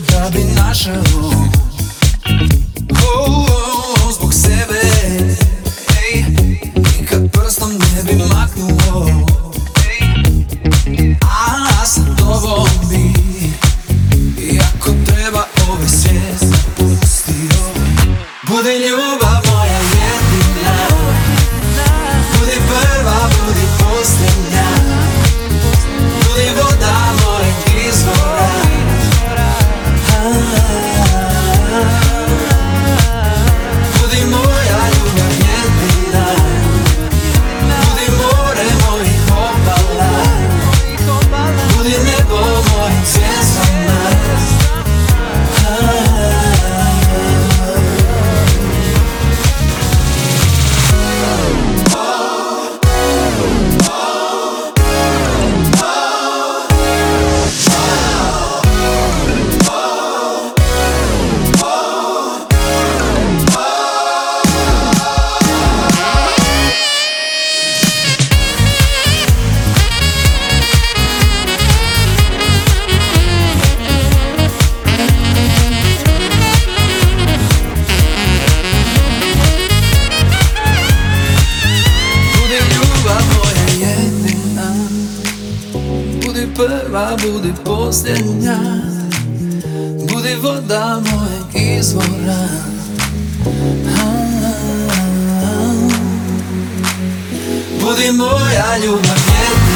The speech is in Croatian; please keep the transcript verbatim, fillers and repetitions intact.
da bi našao oh, oh, oh, zbog sebe, ej, nikad prstom ne bi maknuo, ej, a sa tobom bi, iako treba ovaj svijet napustio. Budi ljubav moja jedina, budi prva, budi posljednja, budi voda mojeg izvora. Budi moja ljubav jedina, budi more mojih obala, budi nebo mojim zvijezdama. Prva, budi posljednja, budi voda mojeg izvora. Budi moja ljubav jedina.